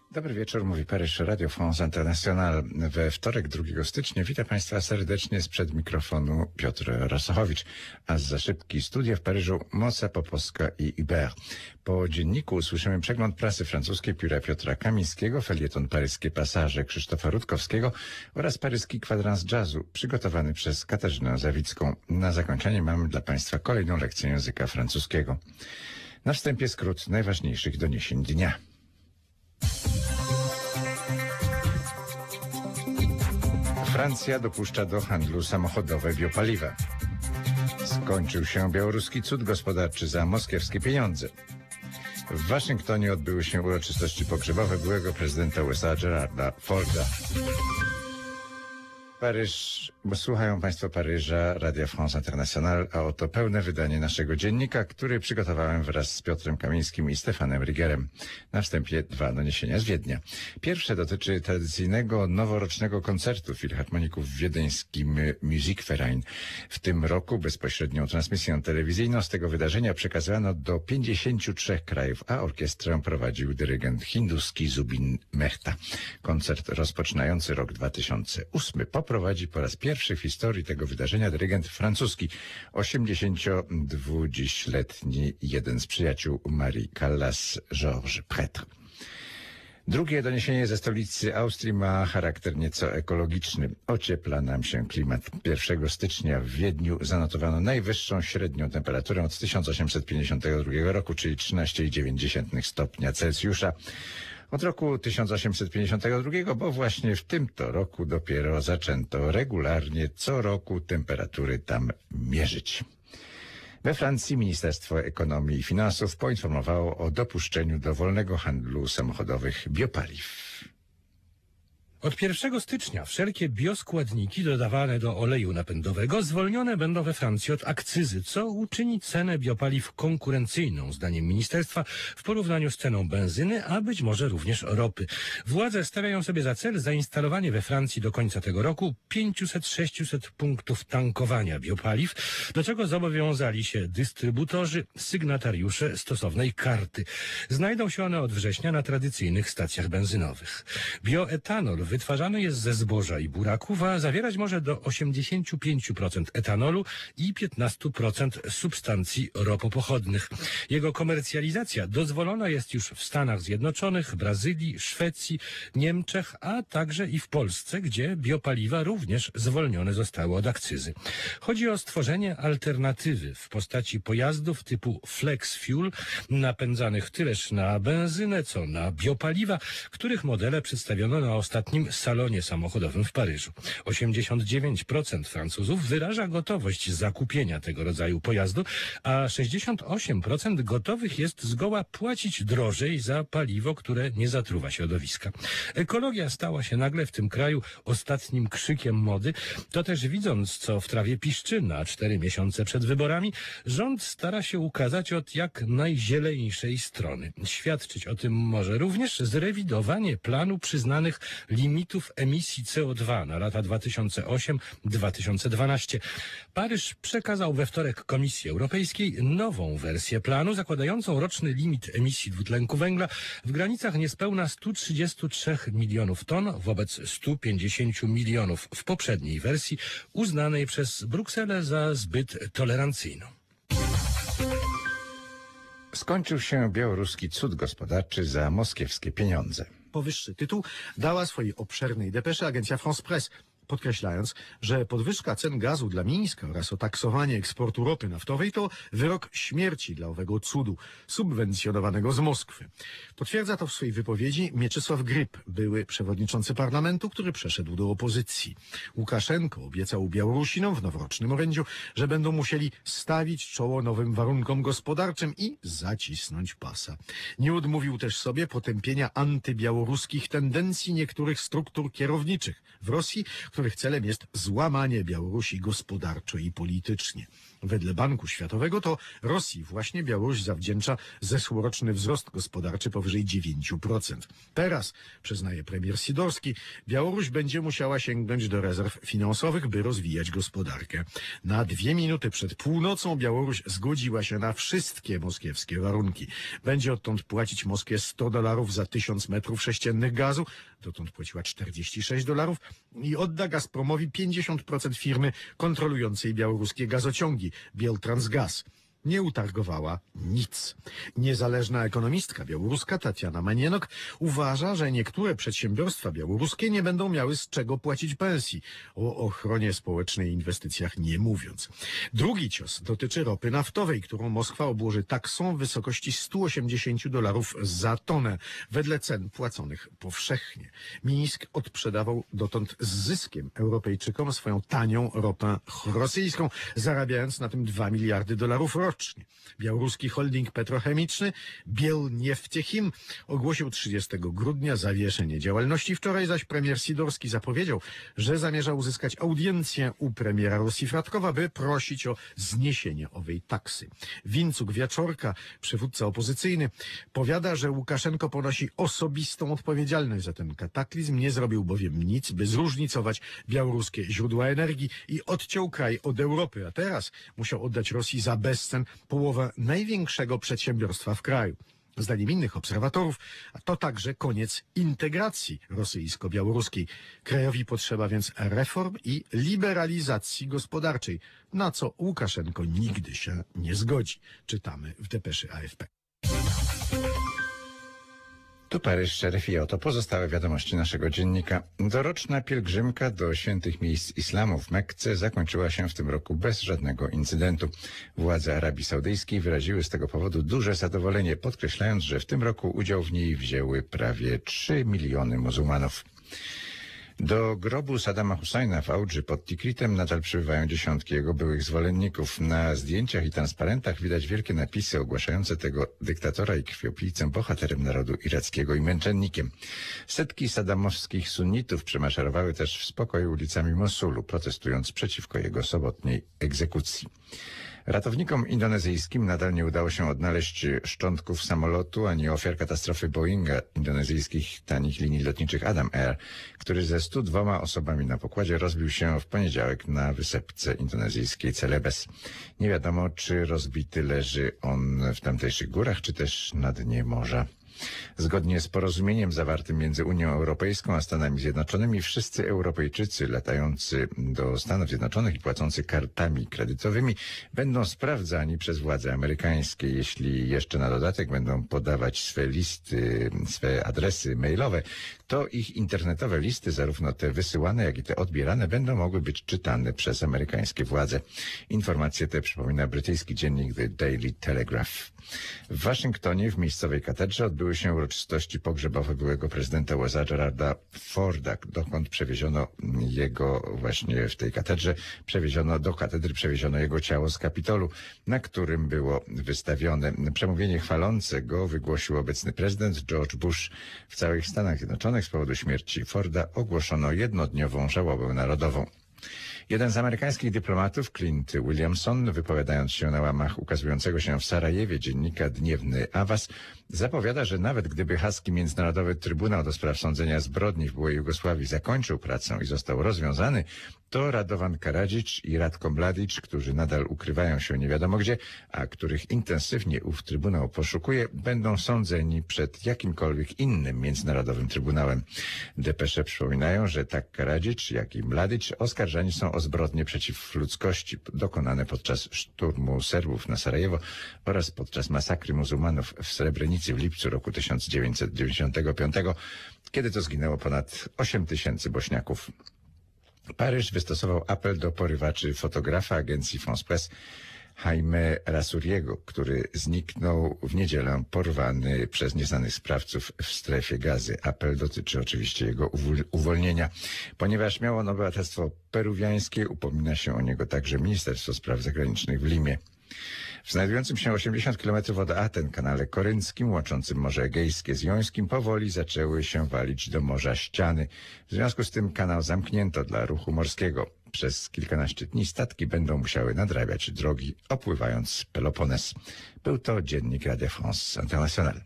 Dobry wieczór, mówi Paryż, Radio France International. We wtorek 2 stycznia witam Państwa serdecznie sprzed mikrofonu Piotr Rosochowicz, a zza szybki studia w Paryżu Moca Popowska i Hubert. Po dzienniku usłyszymy przegląd prasy francuskiej pióra Piotra Kamińskiego, felieton Paryskie Pasaże Krzysztofa Rutkowskiego oraz paryski kwadrans jazzu przygotowany przez Katarzynę Zawicką. Na zakończenie mamy dla Państwa kolejną lekcję języka francuskiego. Na wstępie skrót najważniejszych doniesień dnia. Francja dopuszcza do handlu samochodowe biopaliwa. Skończył się białoruski cud gospodarczy za moskiewskie pieniądze. W Waszyngtonie odbyły się uroczystości pogrzebowe byłego prezydenta USA Gerarda Forda. Paryż, bo słuchają Państwo Paryża, Radia France International, a oto pełne wydanie naszego dziennika, który przygotowałem wraz z Piotrem Kamińskim i Stefanem Rigerem. Na wstępie 2 doniesienia z Wiednia. Pierwsze dotyczy tradycyjnego noworocznego koncertu filharmoników w wiedeńskim Musikverein. W tym roku bezpośrednią transmisję telewizyjną z tego wydarzenia przekazano do 53 krajów, a orkiestrę prowadził dyrygent hinduski Zubin Mehta. Koncert rozpoczynający rok 2008 poprowadzi po raz pierwszy w historii tego wydarzenia dyrygent francuski, 82-letni jeden z przyjaciół Marii Callas, Georges Prêtre. Drugie doniesienie ze stolicy Austrii ma charakter nieco ekologiczny. Ociepla nam się klimat. 1 stycznia w Wiedniu zanotowano najwyższą średnią temperaturę od 1852 roku, czyli 13,9 stopnia Celsjusza. Od roku 1852, bo właśnie w tym to roku dopiero zaczęto regularnie co roku temperatury tam mierzyć. We Francji Ministerstwo Ekonomii i Finansów poinformowało o dopuszczeniu do wolnego handlu samochodowych biopaliw. Od 1 stycznia wszelkie bioskładniki dodawane do oleju napędowego zwolnione będą we Francji od akcyzy, co uczyni cenę biopaliw konkurencyjną, zdaniem ministerstwa, w porównaniu z ceną benzyny, a być może również ropy. Władze stawiają sobie za cel zainstalowanie we Francji do końca tego roku 500-600 punktów tankowania biopaliw, do czego zobowiązali się dystrybutorzy, sygnatariusze stosownej karty. Znajdą się one od września na tradycyjnych stacjach benzynowych. Bioetanol wytwarzany jest ze zboża i buraków, a zawierać może do 85% etanolu i 15% substancji ropopochodnych. Jego komercjalizacja dozwolona jest już w Stanach Zjednoczonych, Brazylii, Szwecji, Niemczech, a także i w Polsce, gdzie biopaliwa również zwolnione zostały od akcyzy. Chodzi o stworzenie alternatywy w postaci pojazdów typu flex fuel, napędzanych tyleż na benzynę, co na biopaliwa, których modele przedstawiono na ostatnim salonie samochodowym w Paryżu. 89% Francuzów wyraża gotowość zakupienia tego rodzaju pojazdu, a 68% gotowych jest zgoła płacić drożej za paliwo, które nie zatruwa środowiska. Ekologia stała się nagle w tym kraju ostatnim krzykiem mody. To też widząc, co w trawie piszczy na 4 miesiące przed wyborami, rząd stara się ukazać od jak najzieleńszej strony. Świadczyć o tym może również zrewidowanie planu przyznanych limitów emisji CO2 na lata 2008-2012. Paryż przekazał we wtorek Komisji Europejskiej nową wersję planu zakładającą roczny limit emisji dwutlenku węgla w granicach niespełna 133 milionów ton wobec 150 milionów w poprzedniej wersji uznanej przez Brukselę za zbyt tolerancyjną. Skończył się białoruski cud gospodarczy za moskiewskie pieniądze. Powyższy tytuł dała swojej obszernej depesze agencja France Presse, podkreślając, że podwyżka cen gazu dla Mińska oraz otaksowanie eksportu ropy naftowej to wyrok śmierci dla owego cudu, subwencjonowanego z Moskwy. Potwierdza to w swojej wypowiedzi Mieczysław Gryb, były przewodniczący parlamentu, który przeszedł do opozycji. Łukaszenko obiecał Białorusinom w noworocznym orędziu, że będą musieli stawić czoło nowym warunkom gospodarczym i zacisnąć pasa. Nie odmówił też sobie potępienia antybiałoruskich tendencji niektórych struktur kierowniczych w Rosji, których celem jest złamanie Białorusi gospodarczo i politycznie. Wedle Banku Światowego to Rosji właśnie Białoruś zawdzięcza zeszłoroczny wzrost gospodarczy powyżej 9%. Teraz, przyznaje premier Sidorski, Białoruś będzie musiała sięgnąć do rezerw finansowych, by rozwijać gospodarkę. Na 2 minuty przed północą Białoruś zgodziła się na wszystkie moskiewskie warunki. Będzie odtąd płacić Moskwie $100 za 1000 metrów sześciennych gazu, dotąd płaciła $46 i odda Gazpromowi 50% firmy kontrolującej białoruskie gazociągi Bieltransgaz. Nie utargowała nic. Niezależna ekonomistka białoruska Tatiana Manienok uważa, że niektóre przedsiębiorstwa białoruskie nie będą miały z czego płacić pensji. O ochronie społecznej i inwestycjach nie mówiąc. Drugi cios dotyczy ropy naftowej, którą Moskwa obłoży taksą w wysokości $180 za tonę, wedle cen płaconych powszechnie. Mińsk odprzedawał dotąd z zyskiem Europejczykom swoją tanią ropę rosyjską, zarabiając na tym $2 miliardy rocznie. Białoruski holding petrochemiczny Bielnieftekhim ogłosił 30 grudnia zawieszenie działalności. Wczoraj zaś premier Sidorski zapowiedział, że zamierza uzyskać audiencję u premiera Rosji Fratkowa, by prosić o zniesienie owej taksy. Wincuk Wieczorka, przywódca opozycyjny, powiada, że Łukaszenko ponosi osobistą odpowiedzialność za ten kataklizm. Nie zrobił bowiem nic, by zróżnicować białoruskie źródła energii i odciął kraj od Europy, a teraz musiał oddać Rosji za bezcen połowę największego przedsiębiorstwa w kraju. Zdaniem innych obserwatorów, to także koniec integracji rosyjsko-białoruskiej. Krajowi potrzeba więc reform i liberalizacji gospodarczej, na co Łukaszenko nigdy się nie zgodzi. Czytamy w depeszy AFP. Tu Paryż, szeryf i oto pozostałe wiadomości naszego dziennika. Doroczna pielgrzymka do świętych miejsc islamu w Mekce zakończyła się w tym roku bez żadnego incydentu. Władze Arabii Saudyjskiej wyraziły z tego powodu duże zadowolenie, podkreślając, że w tym roku udział w niej wzięły prawie 3 miliony muzułmanów. Do grobu Saddama Husajna w Audży pod Tikritem nadal przybywają dziesiątki jego byłych zwolenników. Na zdjęciach i transparentach widać wielkie napisy ogłaszające tego dyktatora i krwiopijcę bohaterem narodu irackiego i męczennikiem. Setki saddamowskich sunnitów przemaszerowały też w spokoju ulicami Mosulu, protestując przeciwko jego sobotniej egzekucji. Ratownikom indonezyjskim nadal nie udało się odnaleźć szczątków samolotu ani ofiar katastrofy Boeinga indonezyjskich tanich linii lotniczych Adam Air, który ze 102 osobami na pokładzie rozbił się w poniedziałek na wysepce indonezyjskiej Celebes. Nie wiadomo, czy rozbity leży on w tamtejszych górach, czy też na dnie morza. Zgodnie z porozumieniem zawartym między Unią Europejską a Stanami Zjednoczonymi, wszyscy Europejczycy latający do Stanów Zjednoczonych i płacący kartami kredytowymi będą sprawdzani przez władze amerykańskie. Jeśli jeszcze na dodatek będą podawać swe listy, swe adresy mailowe, to ich internetowe listy, zarówno te wysyłane, jak i te odbierane, będą mogły być czytane przez amerykańskie władze. Informacje te przypomina brytyjski dziennik The Daily Telegraph. W Waszyngtonie w miejscowej katedrze odbyły się uroczystości pogrzebowe byłego prezydenta USA Geralda Forda, dokąd przewieziono jego właśnie w tej katedrze, do katedry przewieziono jego ciało z Kapitolu, na którym było wystawione. Przemówienie chwalące go wygłosił obecny prezydent George Bush. W całych Stanach Zjednoczonych z powodu śmierci Forda ogłoszono jednodniową żałobę narodową. Jeden z amerykańskich dyplomatów, Clint Williamson, wypowiadając się na łamach ukazującego się w Sarajewie dziennika Dniewny Awas, zapowiada, że nawet gdyby haski Międzynarodowy Trybunał do spraw sądzenia zbrodni w byłej Jugosławii zakończył pracę i został rozwiązany, to Radovan Karadzic i Ratko Mladic, którzy nadal ukrywają się nie wiadomo gdzie, a których intensywnie ów Trybunał poszukuje, będą sądzeni przed jakimkolwiek innym międzynarodowym Trybunałem. Depesze przypominają, że tak Karadzic, jak i Mladic oskarżani są o zbrodnie przeciw ludzkości dokonane podczas szturmu Serbów na Sarajewo oraz podczas masakry muzułmanów w Srebrenicy w lipcu roku 1995, kiedy to zginęło ponad 8 000 Bośniaków. Paryż wystosował apel do porywaczy fotografa agencji France Presse Jaime Rasuriego, który zniknął w niedzielę porwany przez nieznanych sprawców w strefie Gazy. Apel dotyczy oczywiście jego uwolnienia. Ponieważ miał on obywatelstwo peruwiańskie, upomina się o niego także Ministerstwo Spraw Zagranicznych w Limie. W znajdującym się 80 km od Aten kanale korynckim, łączącym Morze Egejskie z Jońskim, powoli zaczęły się walić do morza ściany. W związku z tym kanał zamknięto dla ruchu morskiego. Przez kilkanaście dni statki będą musiały nadrabiać drogi, opływając Pelopones. Był to dziennik Radio France International.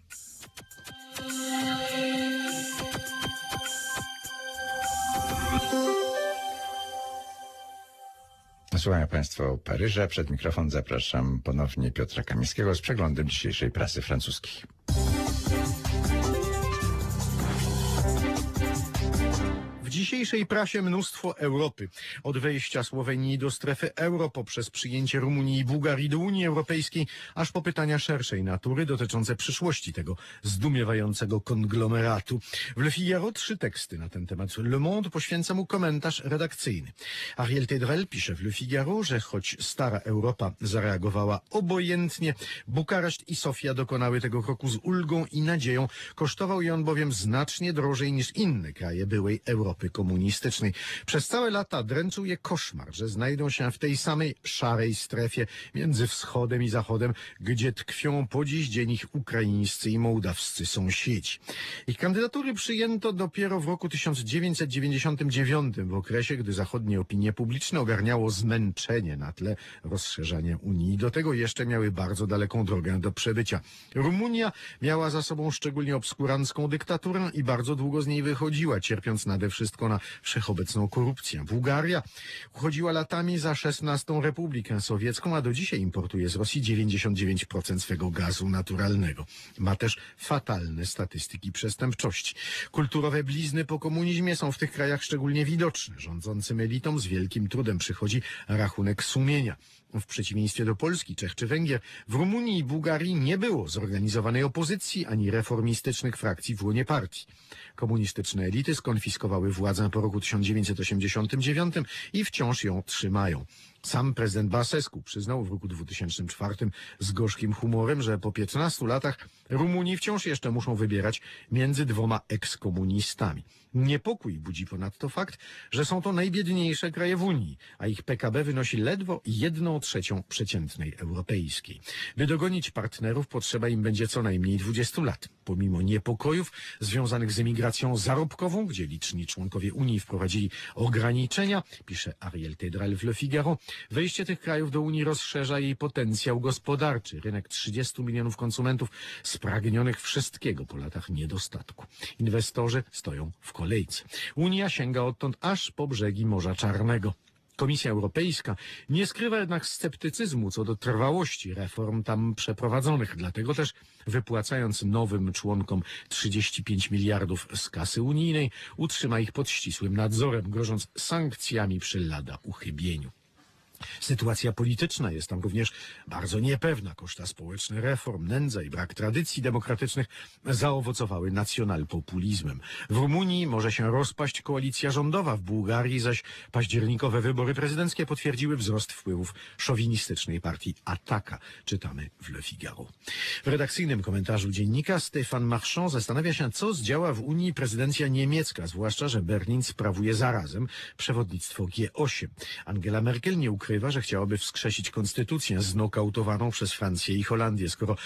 Słuchają Państwo Paryża. Przed mikrofon zapraszam ponownie Piotra Kamińskiego z przeglądem dzisiejszej prasy francuskiej. W dzisiejszej prasie mnóstwo Europy. Od wejścia Słowenii do strefy euro, poprzez przyjęcie Rumunii i Bułgarii do Unii Europejskiej, aż po pytania szerszej natury dotyczące przyszłości tego zdumiewającego konglomeratu. W Le Figaro 3 teksty na ten temat. Le Monde poświęca mu komentarz redakcyjny. Ariel Tedrel pisze w Le Figaro, że choć stara Europa zareagowała obojętnie, Bukareszt i Sofia dokonały tego kroku z ulgą i nadzieją. Kosztował je on bowiem znacznie drożej niż inne kraje byłej Europy komunistycznej. Przez całe lata dręczył je koszmar, że znajdą się w tej samej szarej strefie między wschodem i zachodem, gdzie tkwią po dziś dzień ich ukraińscy i mołdawscy sąsiedzi. Ich kandydatury przyjęto dopiero w roku 1999, w okresie, gdy zachodnie opinie publiczne ogarniało zmęczenie na tle rozszerzania Unii. Do tego jeszcze miały bardzo daleką drogę do przebycia. Rumunia miała za sobą szczególnie obskurancką dyktaturę i bardzo długo z niej wychodziła, cierpiąc nade wszystko na wszechobecną korupcję. Bułgaria uchodziła latami za 16. Republikę Sowiecką, a do dzisiaj importuje z Rosji 99% swego gazu naturalnego. Ma też fatalne statystyki przestępczości. Kulturowe blizny po komunizmie są w tych krajach szczególnie widoczne. Rządzącym elitom z wielkim trudem przychodzi rachunek sumienia. W przeciwieństwie do Polski, Czech czy Węgier, w Rumunii i Bułgarii nie było zorganizowanej opozycji ani reformistycznych frakcji w łonie partii. Komunistyczne elity skonfiskowały władzę po roku 1989 i wciąż ją trzymają. Sam prezydent Basescu przyznał w roku 2004 z gorzkim humorem, że po 15 latach Rumuni wciąż jeszcze muszą wybierać między dwoma ekskomunistami. Niepokój budzi ponadto fakt, że są to najbiedniejsze kraje w Unii, a ich PKB wynosi ledwo 1/3 przeciętnej europejskiej. By dogonić partnerów, potrzeba im będzie co najmniej 20 lat. Pomimo niepokojów związanych z emigracją zarobkową, gdzie liczni członkowie Unii wprowadzili ograniczenia, pisze Ariel Tedrel w Le Figaro, wejście tych krajów do Unii rozszerza jej potencjał gospodarczy. Rynek 30 milionów konsumentów spragnionych wszystkiego po latach niedostatku. Inwestorzy stoją w kolejce. Unia sięga odtąd aż po brzegi Morza Czarnego. Komisja Europejska nie skrywa jednak sceptycyzmu co do trwałości reform tam przeprowadzonych. Dlatego też, wypłacając nowym członkom 35 miliardów z kasy unijnej, utrzyma ich pod ścisłym nadzorem, grożąc sankcjami przy lada uchybieniu. Sytuacja polityczna jest tam również bardzo niepewna. Koszta społeczne reform, nędza i brak tradycji demokratycznych zaowocowały nacjonalpopulizmem. W Rumunii może się rozpaść koalicja rządowa, w Bułgarii zaś październikowe wybory prezydenckie potwierdziły wzrost wpływów szowinistycznej partii Ataka, czytamy w Le Figaro. W redakcyjnym komentarzu dziennika Stefan Marchand zastanawia się, co zdziała w Unii prezydencja niemiecka, zwłaszcza, że Berlin sprawuje zarazem przewodnictwo G8. Angela Merkel nie ukrywa, że chciałaby wskrzesić konstytucję znokautowaną przez Francję i Holandię, skoro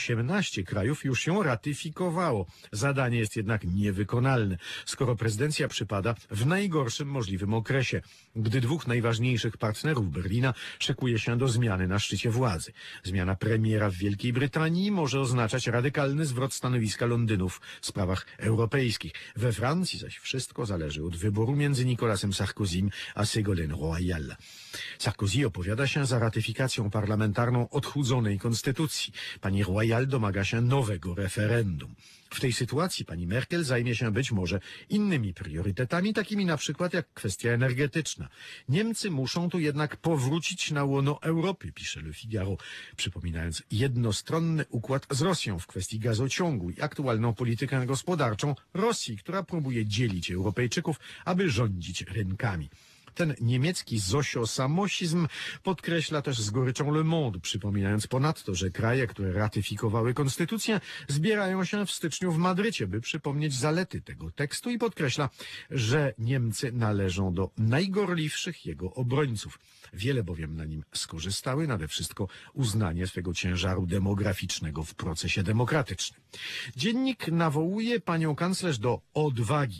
18 krajów już ją ratyfikowało. Zadanie jest jednak niewykonalne, skoro prezydencja przypada w najgorszym możliwym okresie, gdy dwóch najważniejszych partnerów Berlina szykuje się do zmiany na szczycie władzy. Zmiana premiera w Wielkiej Brytanii może oznaczać radykalny zwrot stanowiska Londynu w sprawach europejskich. We Francji zaś wszystko zależy od wyboru między Nicolasem Sarkozym a Ségolène Royal. Sarkozy opowiada się za ratyfikacją parlamentarną odchudzonej konstytucji. Pani Royal domaga się nowego referendum. W tej sytuacji pani Merkel zajmie się być może innymi priorytetami, takimi na przykład jak kwestia energetyczna. Niemcy muszą tu jednak powrócić na łono Europy, pisze Le Figaro, przypominając jednostronny układ z Rosją w kwestii gazociągu i aktualną politykę gospodarczą Rosji, która próbuje dzielić Europejczyków, aby rządzić rynkami. Ten niemiecki zosio-samosizm podkreśla też z goryczą Le Monde, przypominając ponadto, że kraje, które ratyfikowały konstytucję, zbierają się w styczniu w Madrycie, by przypomnieć zalety tego tekstu i podkreśla, że Niemcy należą do najgorliwszych jego obrońców. Wiele bowiem na nim skorzystały, nade wszystko uznanie swego ciężaru demograficznego w procesie demokratycznym. Dziennik nawołuje panią kanclerz do odwagi.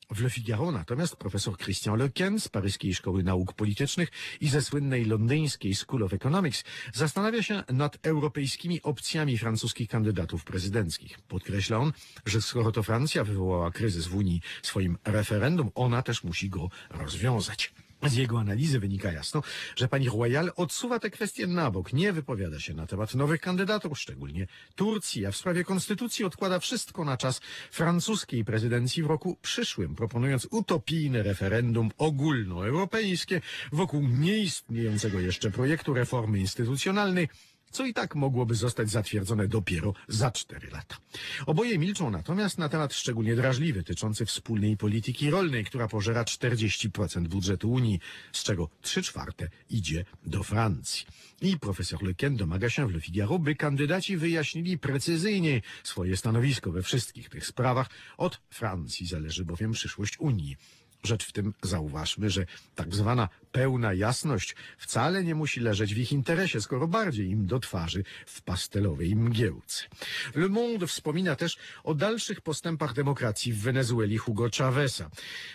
W Le Figaro natomiast profesor Christian Lequesne z Paryskiej Szkoły Nauk Politycznych i ze słynnej londyńskiej School of Economics zastanawia się nad europejskimi opcjami francuskich kandydatów prezydenckich. Podkreśla on, że skoro to Francja wywołała kryzys w Unii swoim referendum, ona też musi go rozwiązać. Z jego analizy wynika jasno, że pani Royal odsuwa te kwestie na bok, nie wypowiada się na temat nowych kandydatów, szczególnie Turcji, a w sprawie konstytucji odkłada wszystko na czas francuskiej prezydencji w roku przyszłym, proponując utopijne referendum ogólnoeuropejskie wokół nieistniejącego jeszcze projektu reformy instytucjonalnej, co i tak mogłoby zostać zatwierdzone dopiero za 4 lata. Oboje milczą natomiast na temat szczególnie drażliwy, tyczący wspólnej polityki rolnej, która pożera 40% budżetu Unii, z czego 3/4 idzie do Francji. I profesor Lequesne domaga się w Le Figaro, by kandydaci wyjaśnili precyzyjniej swoje stanowisko we wszystkich tych sprawach. Od Francji zależy bowiem przyszłość Unii. Rzecz w tym, zauważmy, że tak zwana pełna jasność wcale nie musi leżeć w ich interesie, skoro bardziej im do twarzy w pastelowej mgiełce. Le Monde wspomina też o dalszych postępach demokracji w Wenezueli Hugo Cháveza.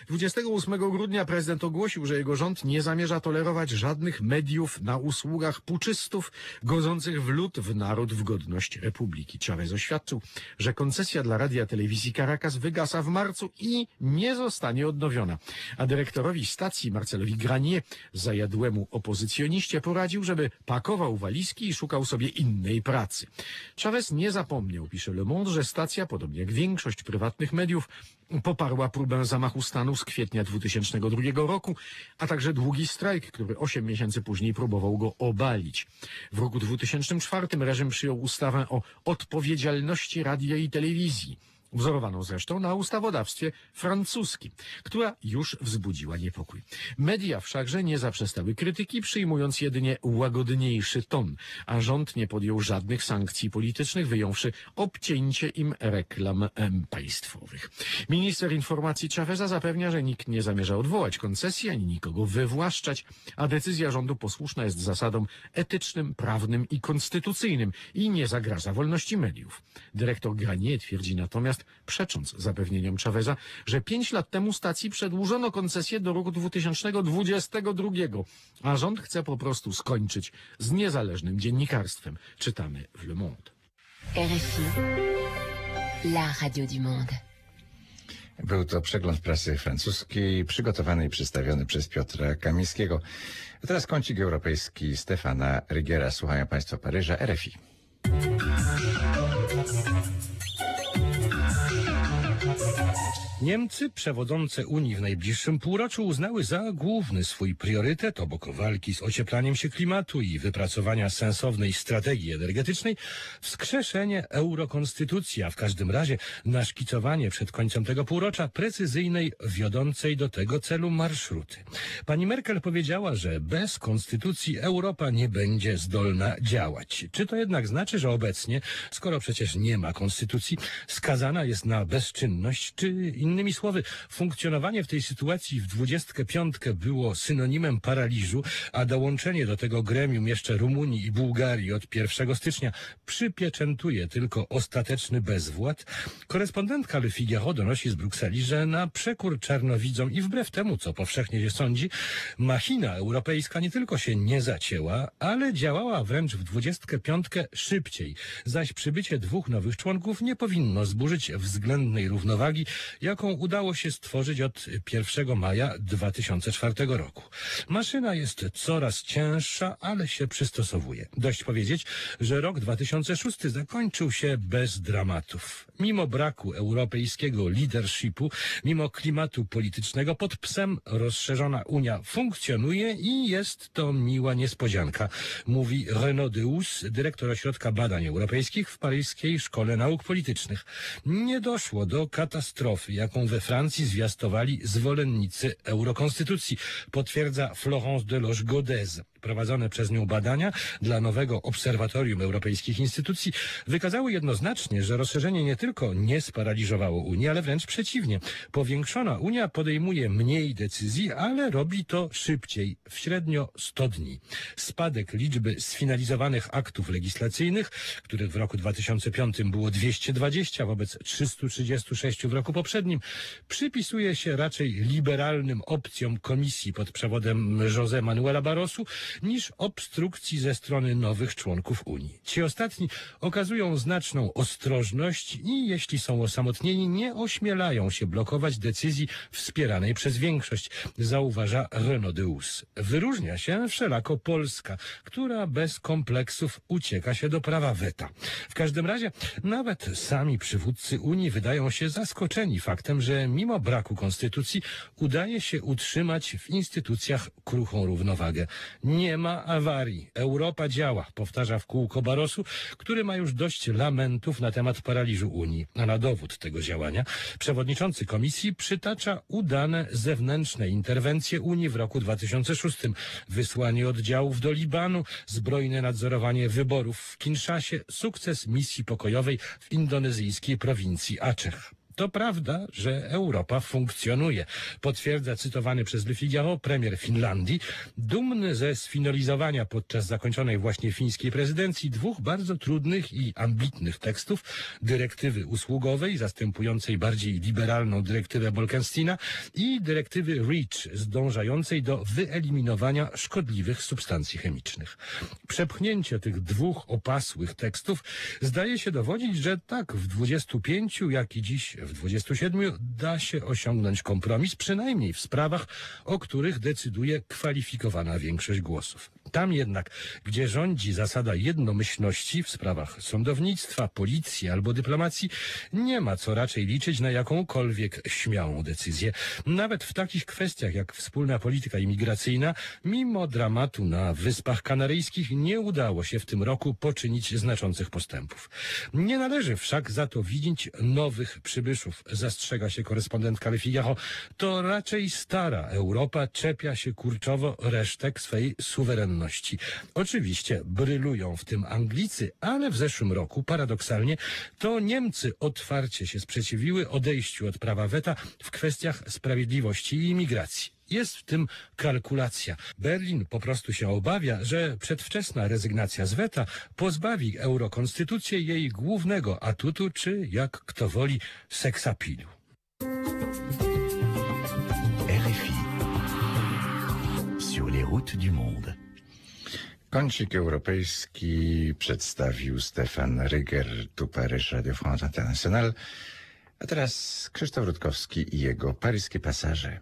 28 grudnia prezydent ogłosił, że jego rząd nie zamierza tolerować żadnych mediów na usługach puczystów godzących w lud, w naród, w godność republiki. Chávez oświadczył, że koncesja dla radia telewizji Caracas wygasa w marcu i nie zostanie odnowiona. A dyrektorowi stacji Marcelowi Granier, zajadłemu opozycjoniście, poradził, żeby pakował walizki i szukał sobie innej pracy. Chávez nie zapomniał, pisze Le Monde, że stacja, podobnie jak większość prywatnych mediów, poparła próbę zamachu stanu z kwietnia 2002 roku, a także długi strajk, który 8 miesięcy później próbował go obalić. W roku 2004 reżim przyjął ustawę o odpowiedzialności radia i telewizji, wzorowaną zresztą na ustawodawstwie francuskim, która już wzbudziła niepokój. Media wszakże nie zaprzestały krytyki, przyjmując jedynie łagodniejszy ton, a rząd nie podjął żadnych sankcji politycznych, wyjąwszy obcięcie im reklam państwowych. Minister informacji Cháveza zapewnia, że nikt nie zamierza odwołać koncesji, ani nikogo wywłaszczać, a decyzja rządu posłuszna jest zasadom etycznym, prawnym i konstytucyjnym i nie zagraża wolności mediów. Dyrektor Granier twierdzi natomiast, przecząc zapewnieniom Cháveza, że 5 lat temu stacji przedłużono koncesję do roku 2022, a rząd chce po prostu skończyć z niezależnym dziennikarstwem. Czytamy w Le Monde. RFI, la radio du monde. Był to przegląd prasy francuskiej, przygotowany i przedstawiony przez Piotra Kamińskiego. A teraz kącik europejski Stefana Rygiera. Słuchają Państwo Paryża, RFI. Niemcy, przewodzące Unii w najbliższym półroczu, uznały za główny swój priorytet, obok walki z ocieplaniem się klimatu i wypracowania sensownej strategii energetycznej, wskrzeszenie eurokonstytucji, a w każdym razie naszkicowanie przed końcem tego półrocza precyzyjnej, wiodącej do tego celu marszruty. Pani Merkel powiedziała, że bez konstytucji Europa nie będzie zdolna działać. Czy to jednak znaczy, że obecnie, skoro przecież nie ma konstytucji, skazana jest na bezczynność, czy innymi słowy, funkcjonowanie w tej sytuacji w 25 było synonimem paraliżu, a dołączenie do tego gremium jeszcze Rumunii i Bułgarii od 1 stycznia przypieczętuje tylko ostateczny bezwład? Korespondentka Le Figaro donosi z Brukseli, że na przekór czarnowidzom i wbrew temu, co powszechnie się sądzi, machina europejska nie tylko się nie zacięła, ale działała wręcz w 25 szybciej, zaś przybycie 2 nowych członków nie powinno zburzyć względnej równowagi, jaką udało się stworzyć od 1 maja 2004 roku. Maszyna jest coraz cięższa, ale się przystosowuje. Dość powiedzieć, że rok 2006 zakończył się bez dramatów. Mimo braku europejskiego leadershipu, mimo klimatu politycznego pod psem, rozszerzona Unia funkcjonuje i jest to miła niespodzianka, mówi Renaud Deus, dyrektor Ośrodka Badań Europejskich w Paryskiej Szkole Nauk Politycznych. Nie doszło do katastrofy, jaką we Francji zwiastowali zwolennicy eurokonstytucji, potwierdza Florence Deloche-Godez. Prowadzone przez nią badania dla nowego Obserwatorium Europejskich Instytucji wykazały jednoznacznie, że rozszerzenie nie tylko nie sparaliżowało Unii, ale wręcz przeciwnie. Powiększona Unia podejmuje mniej decyzji, ale robi to szybciej, w średnio 100 dni. Spadek liczby sfinalizowanych aktów legislacyjnych, których w roku 2005 było 220 wobec 336 w roku poprzednim, przypisuje się raczej liberalnym opcjom Komisji pod przewodem José Manuela Barroso niż obstrukcji ze strony nowych członków Unii. Ci ostatni okazują znaczną ostrożność i jeśli są osamotnieni, nie ośmielają się blokować decyzji wspieranej przez większość, zauważa Renaud Deus. Wyróżnia się wszelako Polska, która bez kompleksów ucieka się do prawa weta. W każdym razie nawet sami przywódcy Unii wydają się zaskoczeni faktem, że mimo braku konstytucji udaje się utrzymać w instytucjach kruchą równowagę. Nie ma awarii. Europa działa, powtarza w kółko Barroso, który ma już dość lamentów na temat paraliżu Unii. A na dowód tego działania przewodniczący Komisji przytacza udane zewnętrzne interwencje Unii w roku 2006. Wysłanie oddziałów do Libanu, zbrojne nadzorowanie wyborów w Kinszasie, sukces misji pokojowej w indonezyjskiej prowincji Aceh. To prawda, że Europa funkcjonuje, potwierdza cytowany przez Le Figaro premier Finlandii, dumny ze sfinalizowania podczas zakończonej właśnie fińskiej prezydencji dwóch bardzo trudnych i ambitnych tekstów, dyrektywy usługowej zastępującej bardziej liberalną dyrektywę Bolkesteina i dyrektywy REACH zdążającej do wyeliminowania szkodliwych substancji chemicznych. Przepchnięcie tych dwóch opasłych tekstów zdaje się dowodzić, że tak w 25, jak i dziś w 27 da się osiągnąć kompromis, przynajmniej w sprawach, o których decyduje kwalifikowana większość głosów. Tam jednak, gdzie rządzi zasada jednomyślności w sprawach sądownictwa, policji albo dyplomacji, nie ma co raczej liczyć na jakąkolwiek śmiałą decyzję. Nawet w takich kwestiach jak wspólna polityka imigracyjna, mimo dramatu na Wyspach Kanaryjskich, nie udało się w tym roku poczynić znaczących postępów. Nie należy wszak za to widzieć nowych przybyszów, zastrzega się korespondentka Le Figaro. To raczej stara Europa czepia się kurczowo resztek swej suwerenności. Oczywiście brylują w tym Anglicy, ale w zeszłym roku, paradoksalnie, to Niemcy otwarcie się sprzeciwiły odejściu od prawa weta w kwestiach sprawiedliwości i imigracji. Jest w tym kalkulacja. Berlin po prostu się obawia, że przedwczesna rezygnacja z weta pozbawi eurokonstytucję jej głównego atutu, czy jak kto woli, seksapilu. RFI sur les routes du monde. Kącik europejski przedstawił Stefan Ryger, tu Paryż, Radio France International. A teraz Krzysztof Rutkowski i jego paryskie pasaże.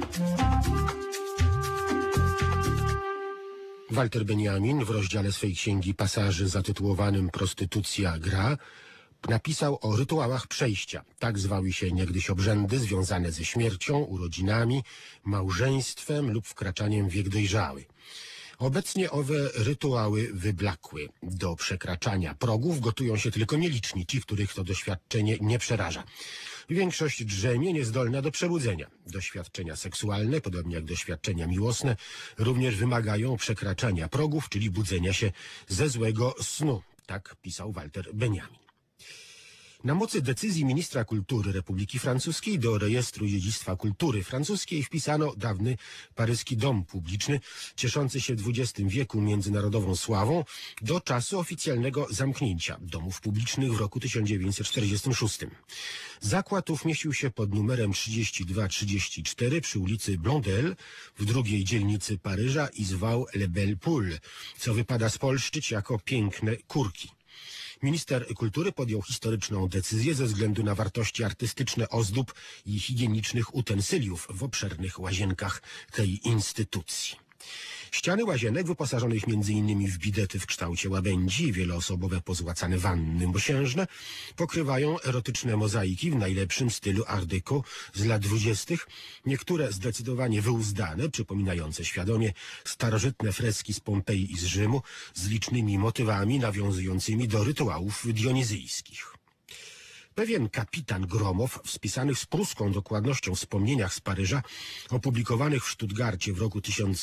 Walter Benjamin w rozdziale swej księgi Pasaży zatytułowanym Prostytucja gra napisał o rytuałach przejścia. Tak zwały się niegdyś obrzędy związane ze śmiercią, urodzinami, małżeństwem lub wkraczaniem w wiek dojrzały. Obecnie owe rytuały wyblakły. Do przekraczania progów gotują się tylko nieliczni, ci, których to doświadczenie nie przeraża. Większość drzemie niezdolna do przebudzenia. Doświadczenia seksualne, podobnie jak doświadczenia miłosne, również wymagają przekraczania progów, czyli budzenia się ze złego snu. Tak pisał Walter Benjamin. Na mocy decyzji ministra kultury Republiki Francuskiej do rejestru dziedzictwa kultury francuskiej wpisano dawny paryski dom publiczny, cieszący się w XX wieku międzynarodową sławą, do czasu oficjalnego zamknięcia domów publicznych w roku 1946. Zakład ów mieścił się pod numerem 3234 przy ulicy Blondel w drugiej dzielnicy Paryża i zwał Le Belle Poule, co wypada spolszczyć jako piękne kurki. Minister kultury podjął historyczną decyzję ze względu na wartości artystyczne ozdób i higienicznych utensyliów w obszernych łazienkach tej instytucji. Ściany łazienek, wyposażonych m.in. w bidety w kształcie łabędzi i wieloosobowe pozłacane wanny mosiężne, pokrywają erotyczne mozaiki w najlepszym stylu Art Deco z lat 20., niektóre zdecydowanie wyuzdane, przypominające świadomie starożytne freski z Pompeji i z Rzymu, z licznymi motywami nawiązującymi do rytuałów dionizyjskich. Pewien kapitan Gromow w spisanych z pruską dokładnością wspomnieniach z Paryża, opublikowanych w Stuttgarcie w roku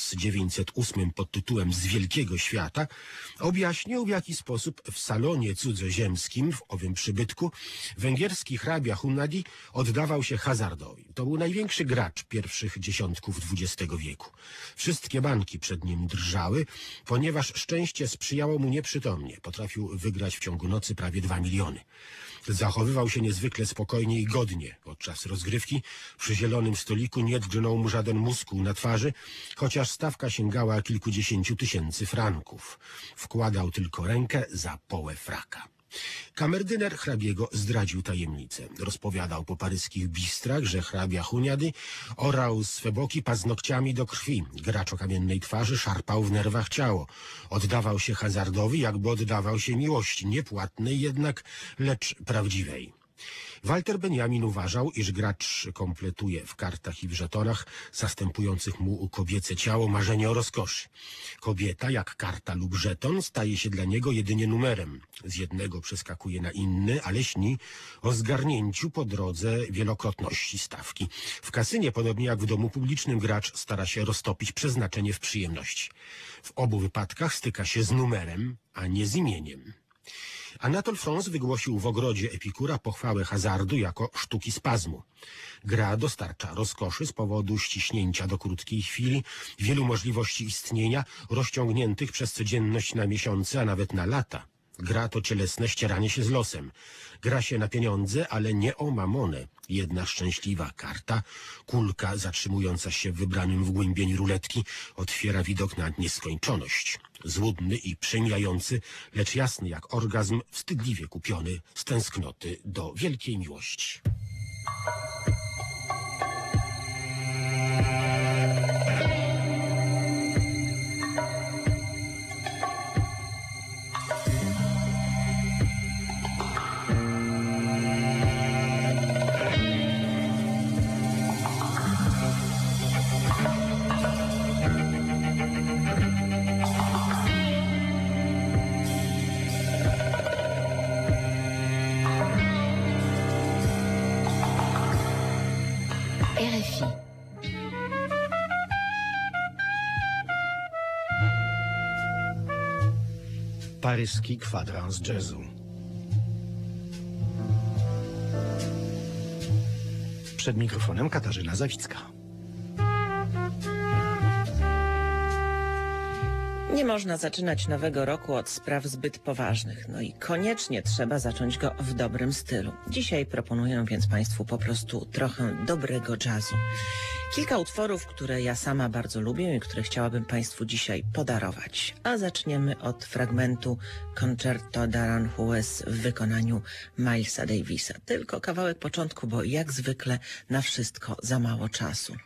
1908 pod tytułem Z Wielkiego Świata, objaśnił, w jaki sposób w salonie cudzoziemskim w owym przybytku węgierski hrabia Hunyadi oddawał się hazardowi. To był największy gracz pierwszych dziesiątków XX wieku. Wszystkie banki przed nim drżały, ponieważ szczęście sprzyjało mu nieprzytomnie. Potrafił wygrać w ciągu nocy prawie 2 miliony. Zachowywał się niezwykle spokojnie i godnie. Podczas rozgrywki przy zielonym stoliku nie drgnął mu żaden muskuł na twarzy, chociaż stawka sięgała kilkudziesięciu tysięcy franków. Wkładał tylko rękę za połę fraka. Kamerdyner hrabiego zdradził tajemnicę. Rozpowiadał po paryskich bistrach, że hrabia Hunyadi orał swe boki paznokciami do krwi. Gracz o kamiennej twarzy szarpał w nerwach ciało. Oddawał się hazardowi, jakby oddawał się miłości, niepłatnej jednak, lecz prawdziwej. Walter Benjamin uważał, iż gracz kompletuje w kartach i w żetonach zastępujących mu kobiece ciało marzenie o rozkoszy. Kobieta, jak karta lub żeton, staje się dla niego jedynie numerem. Z jednego przeskakuje na inny, ale śni o zgarnięciu po drodze wielokrotności stawki. W kasynie, podobnie jak w domu publicznym, gracz stara się roztopić przeznaczenie w przyjemności. W obu wypadkach styka się z numerem, a nie z imieniem. Anatole France wygłosił w ogrodzie Epikura pochwałę hazardu jako sztuki spazmu. Gra dostarcza rozkoszy z powodu ściśnięcia do krótkiej chwili, wielu możliwości istnienia, rozciągniętych przez codzienność na miesiące, a nawet na lata. Gra to cielesne ścieranie się z losem. Gra się na pieniądze, ale nie o mamonę. Jedna szczęśliwa karta, kulka zatrzymująca się w wybranym wgłębieniu ruletki, otwiera widok na nieskończoność. Złudny i przemijający, lecz jasny jak orgazm, wstydliwie kupiony z tęsknoty do wielkiej miłości. RFI. Paryski kwadrans jazzu. Przed mikrofonem Katarzyna Zawicka. Nie można zaczynać nowego roku od spraw zbyt poważnych, no i koniecznie trzeba zacząć go w dobrym stylu. Dzisiaj proponuję więc Państwu po prostu trochę dobrego jazzu. Kilka utworów, które ja sama bardzo lubię i które chciałabym Państwu dzisiaj podarować. A zaczniemy od fragmentu Concerto d'Aranjuez w wykonaniu Milesa Davisa. Tylko kawałek początku, bo jak zwykle na wszystko za mało czasu.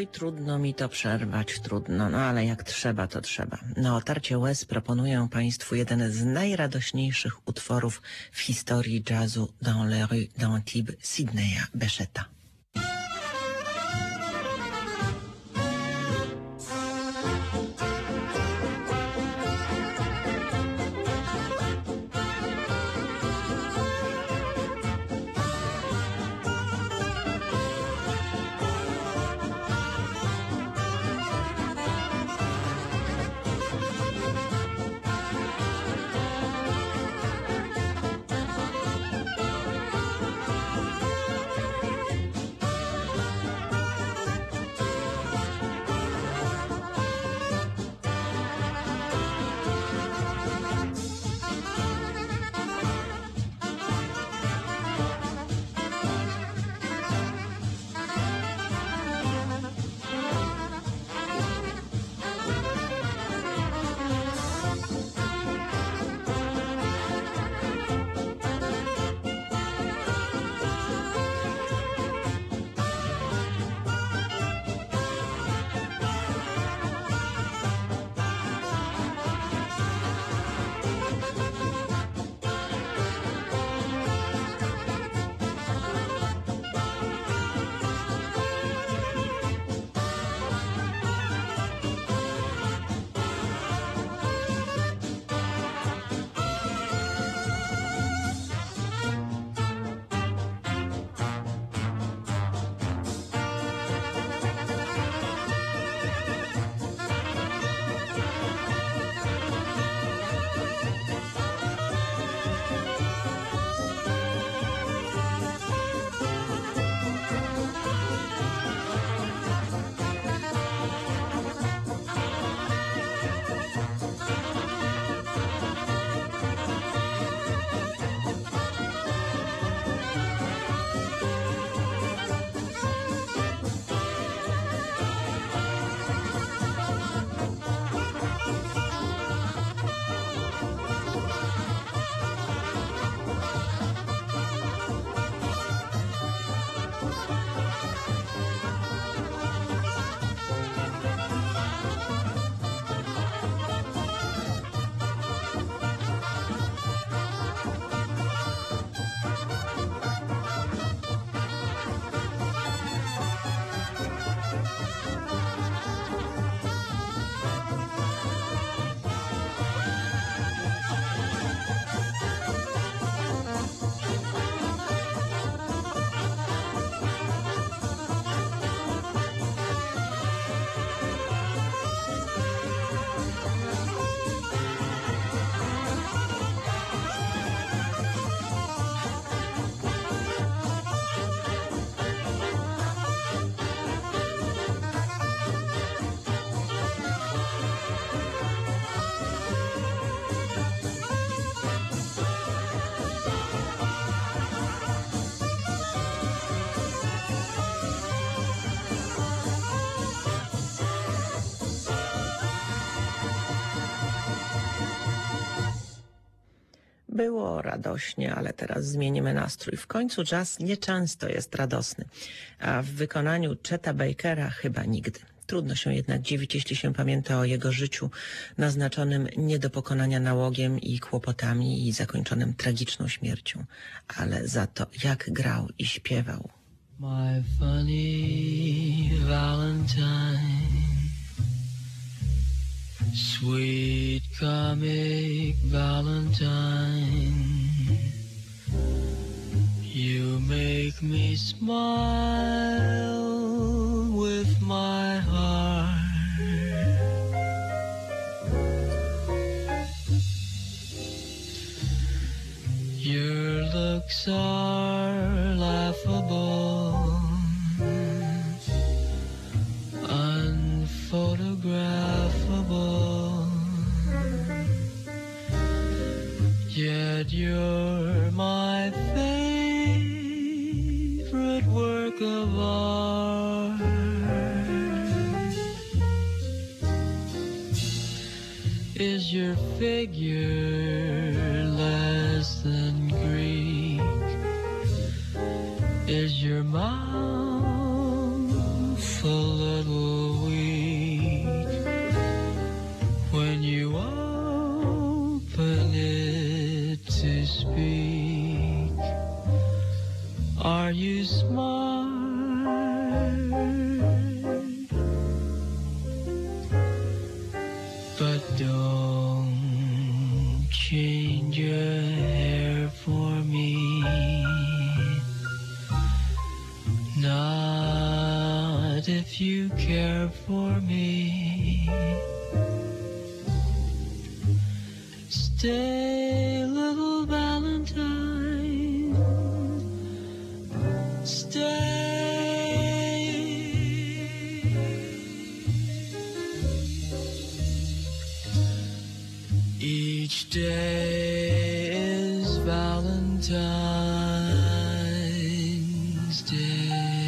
Oj, trudno mi to przerwać, trudno, no ale jak trzeba, to trzeba. Na otarcie łez proponuję Państwu jeden z najradośniejszych utworów w historii jazzu Dans les rues d'Antibes Sidneya Becheta. Było radośnie, ale teraz zmienimy nastrój. W końcu jazz nieczęsto jest radosny, a w wykonaniu Cheta Bakera chyba nigdy. Trudno się jednak dziwić, jeśli się pamięta o jego życiu naznaczonym nie do pokonania nałogiem i kłopotami i zakończonym tragiczną śmiercią. Ale za to jak grał i śpiewał. My funny Valentine, sweet comic Valentine, you make me smile with my heart. Your looks are laughable, unphotographable, yet you're my favorite work of art. Is your figure less than Greek? Is your mouth a little to speak. Are you smart? But don't change your hair for me. Not if you care for me. Stay, little Valentine. Stay. Each day is Valentine's Day.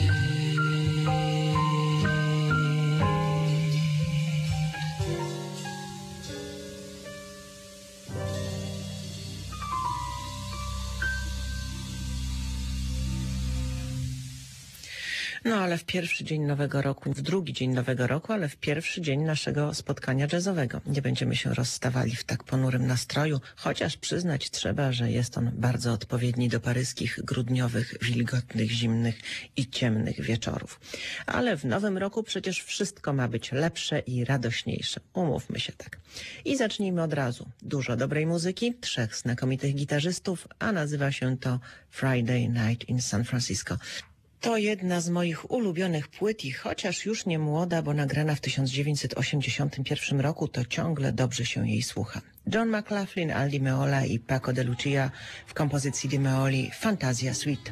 No ale w pierwszy dzień nowego roku, w drugi dzień nowego roku, ale w pierwszy dzień naszego spotkania jazzowego. Nie będziemy się rozstawali w tak ponurym nastroju, chociaż przyznać trzeba, że jest on bardzo odpowiedni do paryskich, grudniowych, wilgotnych, zimnych i ciemnych wieczorów. Ale w nowym roku przecież wszystko ma być lepsze i radośniejsze. Umówmy się tak. I zacznijmy od razu. Dużo dobrej muzyki, 3 znakomitych gitarzystów, a nazywa się to Friday Night in San Francisco. To jedna z moich ulubionych płyt i chociaż już nie młoda, bo nagrana w 1981 roku, to ciągle dobrze się jej słucha. John McLaughlin, Al Di Meola i Paco de Lucia w kompozycji Di Meoli Fantasia Suite.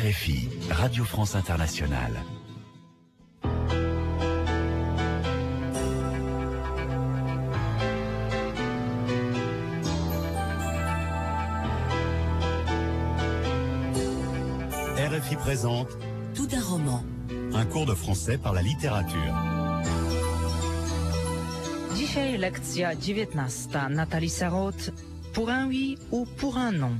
RFI, Radio France Internationale. RFI présente Tout un roman. Un cours de français par la littérature. Dzisiaj lekcja 19. Nathalie Sarraute. Pour un oui ou pour un non.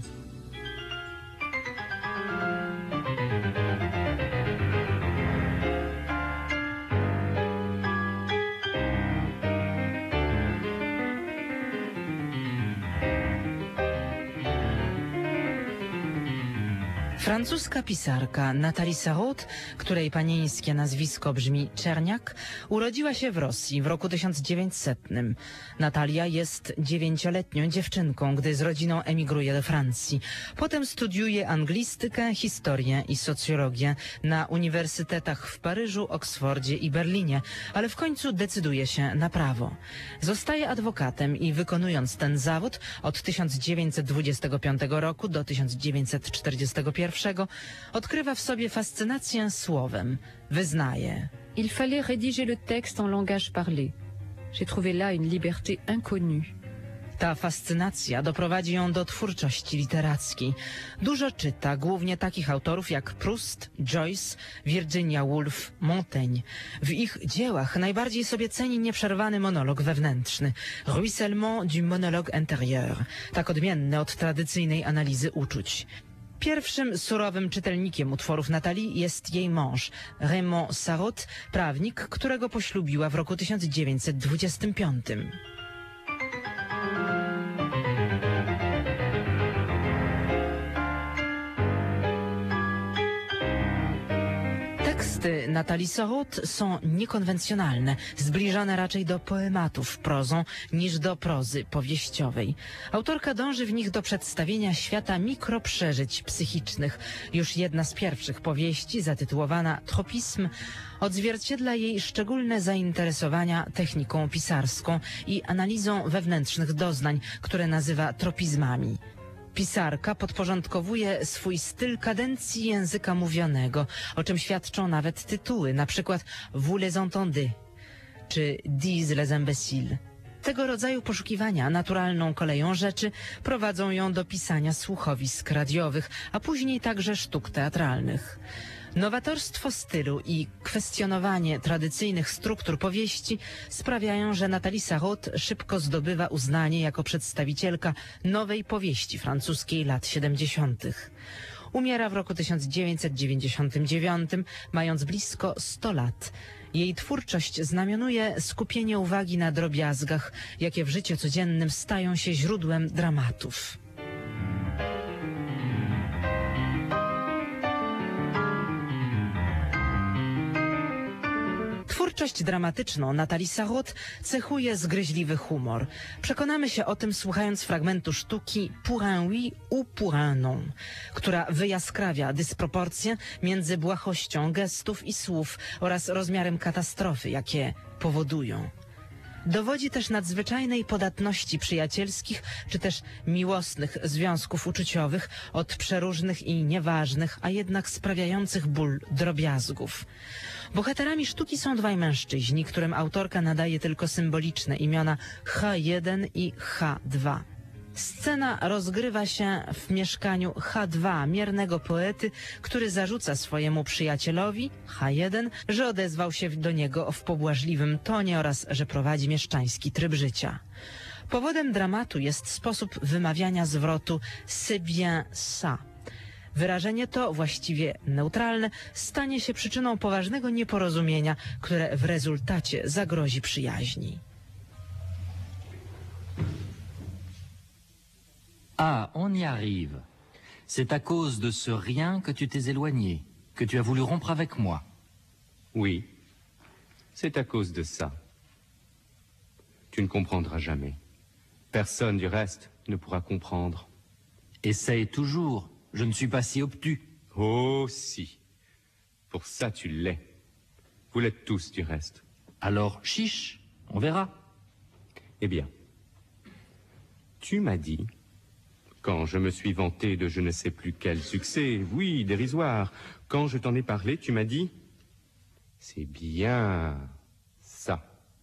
Francuska pisarka Nathalie Sarraute, której panieńskie nazwisko brzmi Czerniak, urodziła się w Rosji w roku 1900. Natalia jest 9-letnią dziewczynką, gdy z rodziną emigruje do Francji. Potem studiuje anglistykę, historię i socjologię na uniwersytetach w Paryżu, Oksfordzie i Berlinie, ale w końcu decyduje się na prawo. Zostaje adwokatem i wykonując ten zawód od 1925 roku do 1941 odkrywa w sobie fascynację słowem. Wyznaje: Il fallait rédiger le texte en langage parlé. J'ai trouvé là une liberté inconnue. Ta fascynacja doprowadzi ją do twórczości literackiej. Dużo czyta, głównie takich autorów jak Proust, Joyce, Virginia Woolf, Montaigne. W ich dziełach najbardziej sobie ceni nieprzerwany monolog wewnętrzny, ruissellement du monologue intérieur, tak odmienny od tradycyjnej analizy uczuć. Pierwszym surowym czytelnikiem utworów Nathalie jest jej mąż, Raymond Sarraute, prawnik, którego poślubiła w roku 1925. Teksty Nathalie Sarraute są niekonwencjonalne, zbliżone raczej do poematów prozą niż do prozy powieściowej. Autorka dąży w nich do przedstawienia świata mikroprzeżyć psychicznych. Już jedna z pierwszych powieści, zatytułowana Tropisme, odzwierciedla jej szczególne zainteresowania techniką pisarską i analizą wewnętrznych doznań, które nazywa tropizmami. Pisarka podporządkowuje swój styl kadencji języka mówionego, o czym świadczą nawet tytuły, na przykład Vous les entendez czy Disent les imbéciles. Tego rodzaju poszukiwania naturalną koleją rzeczy prowadzą ją do pisania słuchowisk radiowych, a później także sztuk teatralnych. Nowatorstwo stylu i kwestionowanie tradycyjnych struktur powieści sprawiają, że Nathalie Sarraute szybko zdobywa uznanie jako przedstawicielka nowej powieści francuskiej lat 70. Umiera w roku 1999, mając blisko 100 lat. Jej twórczość znamionuje skupienie uwagi na drobiazgach, jakie w życiu codziennym stają się źródłem dramatów. Twórczość dramatyczną Nathalie Sarraute cechuje zgryźliwy humor. Przekonamy się o tym, słuchając fragmentu sztuki Pour un oui ou pour un non, która wyjaskrawia dysproporcje między błahością gestów i słów oraz rozmiarem katastrofy, jakie powodują. Dowodzi też nadzwyczajnej podatności przyjacielskich czy też miłosnych związków uczuciowych od przeróżnych i nieważnych, a jednak sprawiających ból drobiazgów. Bohaterami sztuki są dwaj mężczyźni, którym autorka nadaje tylko symboliczne imiona H1 i H2. Scena rozgrywa się w mieszkaniu H2, miernego poety, który zarzuca swojemu przyjacielowi, H1, że odezwał się do niego w pobłażliwym tonie oraz że prowadzi mieszczański tryb życia. Powodem dramatu jest sposób wymawiania zwrotu c'est bien ça. Wyrażenie to, właściwie neutralne, stanie się przyczyną poważnego nieporozumienia, które w rezultacie zagrozi przyjaźni. Ah, on y arrive. C'est à cause de ce rien que tu t'es éloigné, que tu as voulu rompre avec moi. Oui, c'est à cause de ça. Tu ne comprendras jamais. Personne, du reste, ne pourra comprendre. Essaye toujours. Je ne suis pas si obtus. Oh, si. Pour ça, tu l'es. Vous l'êtes tous, du reste. Alors, chiche, on verra. Eh bien, tu m'as dit Quand je me suis vanté de je ne sais plus quel succès, oui, dérisoire. Quand je t'en ai parlé, tu m'as dit, c'est bien ça.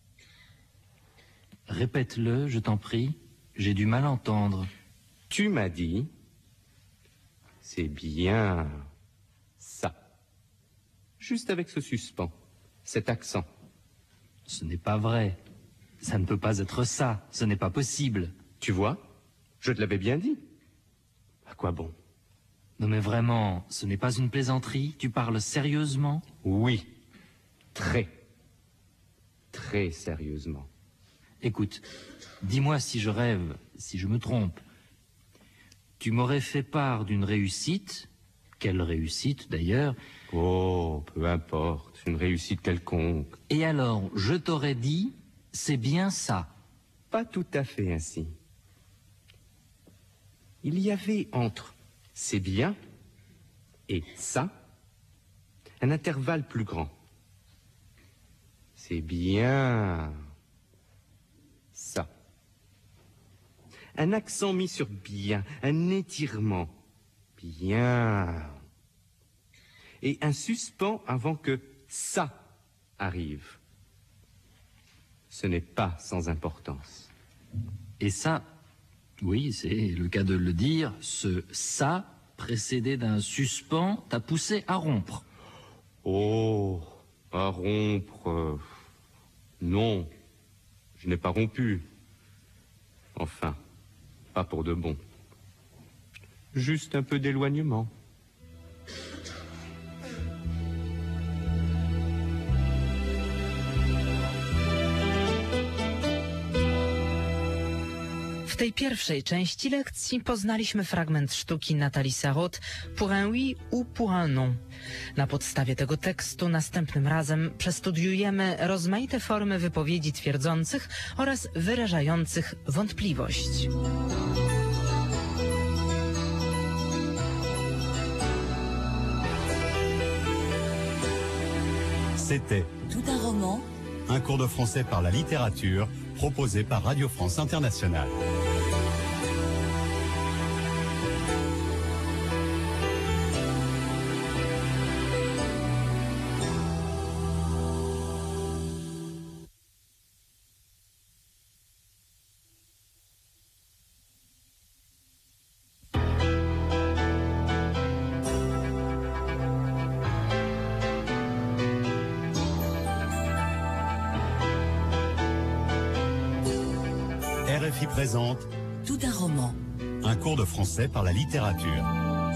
Répète-le, je t'en prie. J'ai du mal à entendre. Tu m'as dit, c'est bien ça. Juste avec ce suspens, cet accent. Ce n'est pas vrai. Ça ne peut pas être ça. Ce n'est pas possible. Tu vois, je te l'avais bien dit. À quoi bon? Non mais vraiment, ce n'est pas une plaisanterie. Tu parles sérieusement? Oui, très sérieusement. Écoute, dis-moi si je rêve, si je me trompe. Tu m'aurais fait part d'une réussite, quelle réussite d'ailleurs? Oh, peu importe, une réussite quelconque. Et alors, je t'aurais dit, c'est bien ça. Pas tout à fait ainsi. Il y avait entre c'est bien et ça un intervalle plus grand. C'est bien ça. Un accent mis sur bien, un étirement. Bien. Et un suspens avant que ça arrive. Ce n'est pas sans importance. Et ça, oui, c'est le cas de le dire, ce ça, précédé d'un suspens, t'a poussé à rompre. Oh, à rompre... non, je n'ai pas rompu. Enfin, pas pour de bon. Juste un peu d'éloignement. W tej pierwszej części lekcji poznaliśmy fragment sztuki Nathalie Sarraute Pour un oui ou pour un non. Na podstawie tego tekstu następnym razem przestudiujemy rozmaite formy wypowiedzi twierdzących oraz wyrażających wątpliwość. C'était Tout un roman. Un cours de français par la littérature proposé par Radio France Internationale. RFI présente Tout un roman. Un cours de français par la littérature.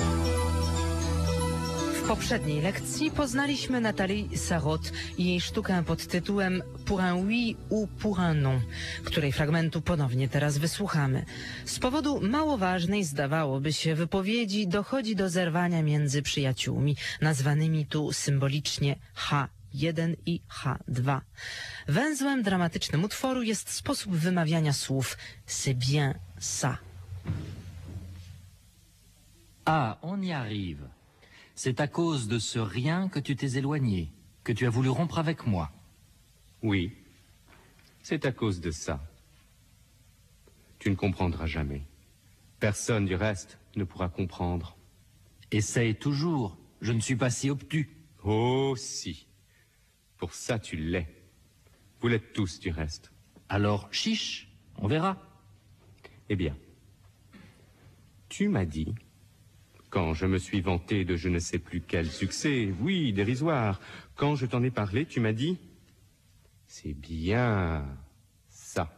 W poprzedniej lekcji poznaliśmy Nathalie Sarraute i jej sztukę pod tytułem Pour un oui ou pour un non, której fragmentu ponownie teraz wysłuchamy. Z powodu mało ważnej, zdawałoby się, wypowiedzi dochodzi do zerwania między przyjaciółmi, nazwanymi tu symbolicznie H1 i H2. Węzłem dramatycznym utworu jest sposób wymawiania słów c'est bien ça. Ah, on y arrive. C'est à cause de ce rien que tu t'es éloigné, que tu as voulu rompre avec moi. Oui, c'est à cause de ça. Tu ne comprendras jamais. Personne du reste ne pourra comprendre. Essaye toujours, je ne suis pas si obtus. Oh si, pour ça tu l'es. Vous l'êtes tous du reste. Alors chiche, on verra. Eh bien, tu m'as dit, quand je me suis vanté de je ne sais plus quel succès, oui, dérisoire, quand je t'en ai parlé, tu m'as dit, c'est bien ça.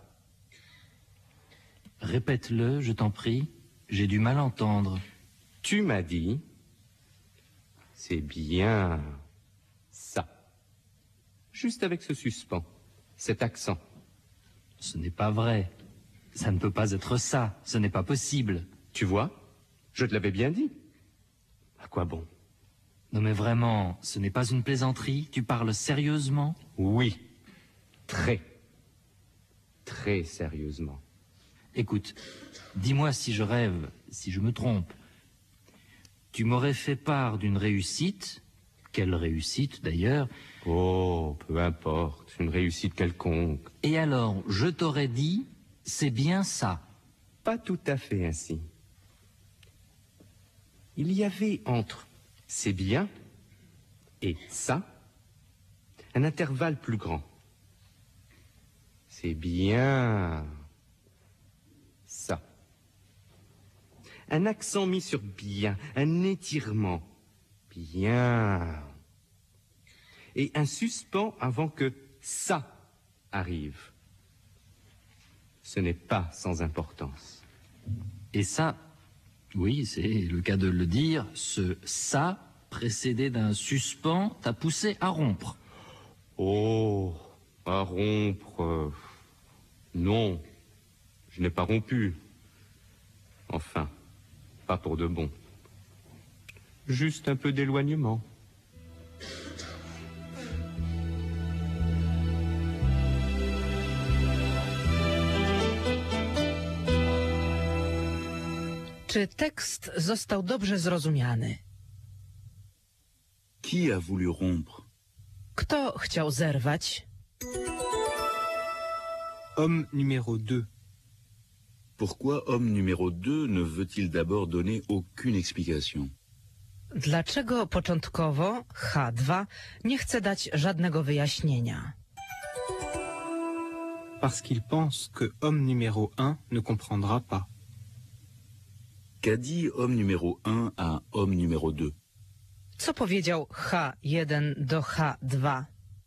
Répète-le, je t'en prie, j'ai du mal à entendre. Tu m'as dit, c'est bien ça. Juste avec ce suspens, cet accent. Ce n'est pas vrai. Ça ne peut pas être ça. Ce n'est pas possible. Tu vois, je te l'avais bien dit. À quoi bon? Non mais vraiment, ce n'est pas une plaisanterie. Tu parles sérieusement? Oui, très sérieusement. Écoute, dis-moi si je rêve, si je me trompe. Tu m'aurais fait part d'une réussite, quelle réussite d'ailleurs? Oh, peu importe, une réussite quelconque. Et alors, je t'aurais dit, c'est bien ça. Pas tout à fait ainsi. Il y avait entre c'est bien et ça un intervalle plus grand. C'est bien ça. Un accent mis sur bien, un étirement. Bien. Et un suspens avant que ça arrive. Ce n'est pas sans importance. Et ça, oui, c'est le cas de le dire, ce ça précédé d'un suspens t'a poussé à rompre. Oh, à rompre. Non, je n'ai pas rompu. Enfin, pas pour de bon. Juste un peu d'éloignement. Czy tekst został dobrze zrozumiany? Qui a voulu rompre? Kto chciał zerwać? Homme numéro 2. Pourquoi homme numéro 2 ne veut-il d'abord donner aucune explication? Dlaczego początkowo H2 nie chce dać żadnego wyjaśnienia? Parce qu'il pense que homme numéro 1 ne comprendra pas. Qu'a dit homme numéro 1 à homme numéro 2? Co powiedział H1 do H2?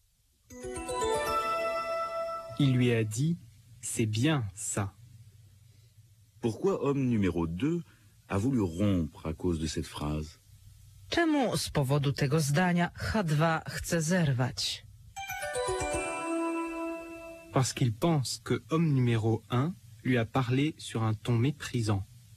Il lui a dit c'est bien ça. Pourquoi homme numéro 2 a voulu rompre à cause de cette phrase? Czemu z powodu tego zdania H2 chce zerwać? Parce qu'il pense que homme numéro 1 lui a parlé sur un ton méprisant.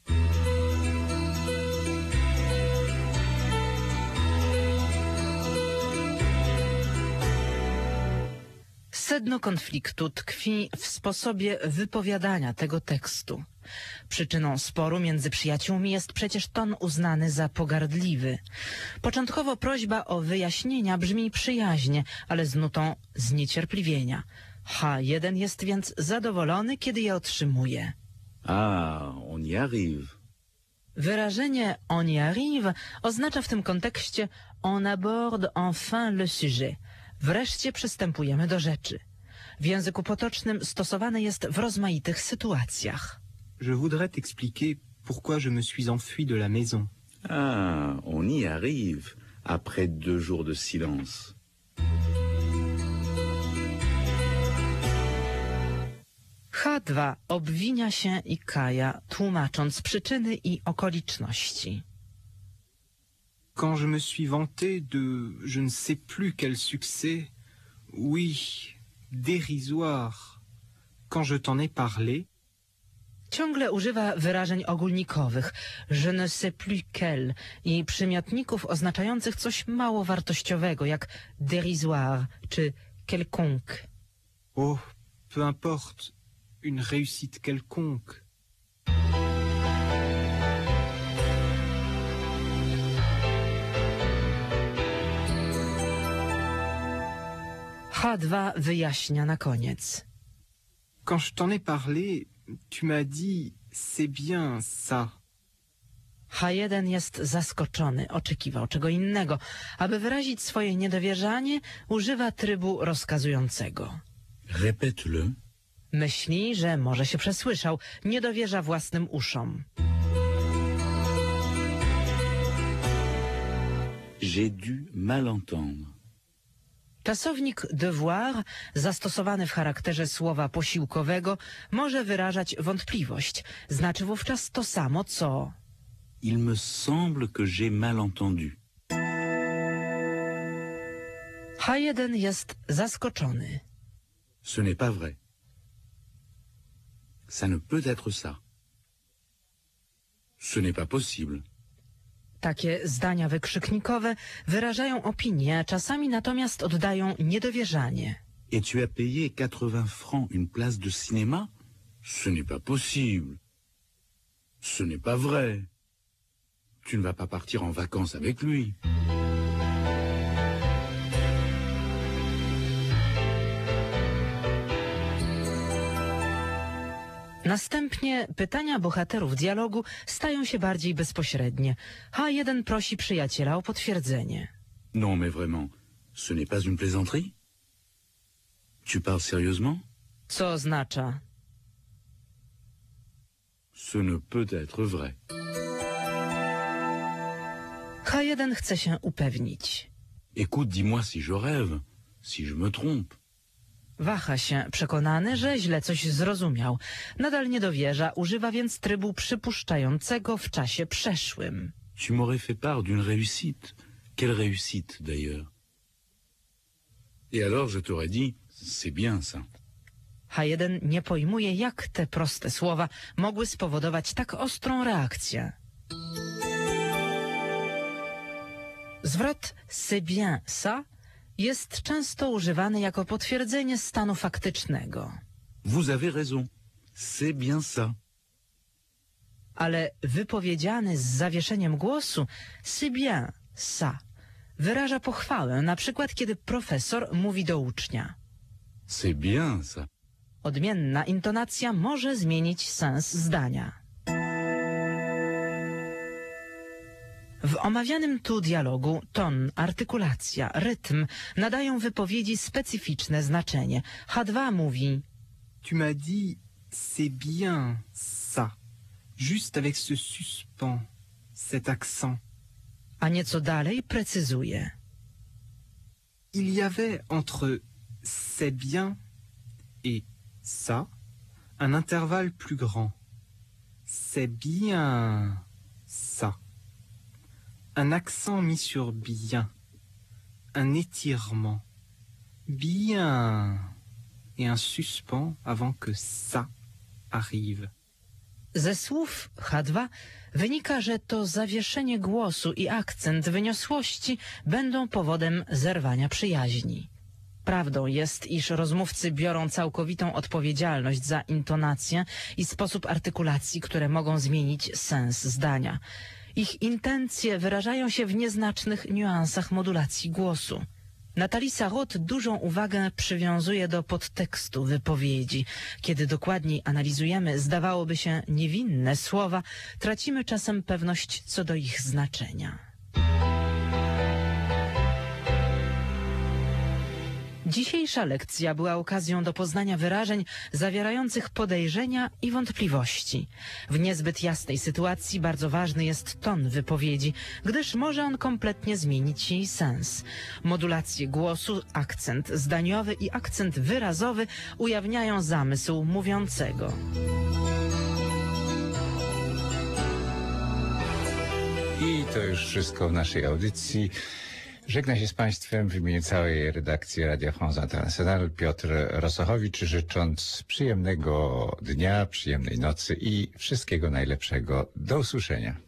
Sedno konfliktu tkwi w sposobie wypowiadania tego tekstu. Przyczyną sporu między przyjaciółmi jest przecież ton uznany za pogardliwy. Początkowo prośba o wyjaśnienia brzmi przyjaźnie, ale z nutą zniecierpliwienia. H1 jest więc zadowolony, kiedy je otrzymuje. Ah, on y arrive. Wyrażenie on y arrive oznacza w tym kontekście on aborde enfin le sujet. Wreszcie przystępujemy do rzeczy. W języku potocznym stosowany jest w rozmaitych sytuacjach. Je voudrais t'expliquer pourquoi je me suis enfui de la maison. Ah, on y arrive, après 2 jours de silence. H2 obwinia się i kaja, tłumacząc przyczyny i okoliczności. Quand je me suis vanté de je ne sais plus quel succès, oui, dérisoire, quand je t'en ai parlé. Ciągle używa wyrażeń ogólnikowych, je ne sais plus quel, i przymiotników oznaczających coś mało wartościowego, jak dérisoire czy quelconque. Oh, peu importe, une réussite quelconque. H2 wyjaśnia na koniec. Quand je t'en ai parlé, tu m'as dit c'est bien ça. H1 jest zaskoczony, oczekiwał czego innego. Aby wyrazić swoje niedowierzanie, używa trybu rozkazującego. Répète-le. Myśli, że może się przesłyszał, nie dowierza własnym uszom. J'ai dû mal entendre. Czasownik devoir, zastosowany w charakterze słowa posiłkowego, może wyrażać wątpliwość. Znaczy wówczas to samo, co... Il me semble que j'ai mal entendu. H1 jest zaskoczony. Ce n'est pas vrai. Ça ne peut être ça. Ce n'est pas possible. Takie zdania wykrzyknikowe wyrażają opinię, czasami natomiast oddają niedowierzanie. Et tu as payé 80 francs une place de cinéma? Ce n'est pas possible. Ce n'est pas vrai. Tu ne vas pas partir en vacances avec lui. Następnie pytania bohaterów dialogu stają się bardziej bezpośrednie. H1 prosi przyjaciela o potwierdzenie. Non, mais vraiment, ce n'est pas une plaisanterie? Tu parles sérieusement? Co oznacza? Ce ne peut être vrai. H1 chce się upewnić. Écoute, dis-moi si je rêve, si je me trompe. Waha się, przekonany, że źle coś zrozumiał. Nadal nie dowierza, używa więc trybu przypuszczającego w czasie przeszłym. Tu m'aurais fait part d'une réussite. Quelle réussite, d'ailleurs? Et alors, je t'aurais dit, c'est bien ça. H1 nie pojmuje, jak te proste słowa mogły spowodować tak ostrą reakcję. Zwrot c'est bien ça jest często używany jako potwierdzenie stanu faktycznego. Vous avez raison. C'est bien ça. Ale wypowiedziany z zawieszeniem głosu c'est bien ça wyraża pochwałę, na przykład kiedy profesor mówi do ucznia. C'est bien ça. Odmienna intonacja może zmienić sens zdania. W omawianym tu dialogu ton, artykulacja, rytm nadają wypowiedzi specyficzne znaczenie. H2 mówi: Tu m'as dit c'est bien ça, juste avec ce suspens, cet accent. A nieco dalej precyzuje. Il y avait entre c'est bien et ça un intervalle plus grand. C'est bien ça. Un accent mis sur bien, un étirement, bien, et un suspens avant que ça arrive. Ze słów H2 wynika, że to zawieszenie głosu i akcent wyniosłości będą powodem zerwania przyjaźni. Prawdą jest, iż rozmówcy biorą całkowitą odpowiedzialność za intonację i sposób artykulacji, które mogą zmienić sens zdania. Ich intencje wyrażają się w nieznacznych niuansach modulacji głosu. Nathalie Sarraute dużą uwagę przywiązuje do podtekstu wypowiedzi. Kiedy dokładniej analizujemy, zdawałoby się, niewinne słowa, tracimy czasem pewność co do ich znaczenia. Dzisiejsza lekcja była okazją do poznania wyrażeń zawierających podejrzenia i wątpliwości. W niezbyt jasnej sytuacji bardzo ważny jest ton wypowiedzi, gdyż może on kompletnie zmienić jej sens. Modulacje głosu, akcent zdaniowy i akcent wyrazowy ujawniają zamysł mówiącego. I to już wszystko w naszej audycji. Żegna się z Państwem w imieniu całej redakcji Radio France Internationale Piotr Rosochowicz, życząc przyjemnego dnia, przyjemnej nocy i wszystkiego najlepszego. Do usłyszenia.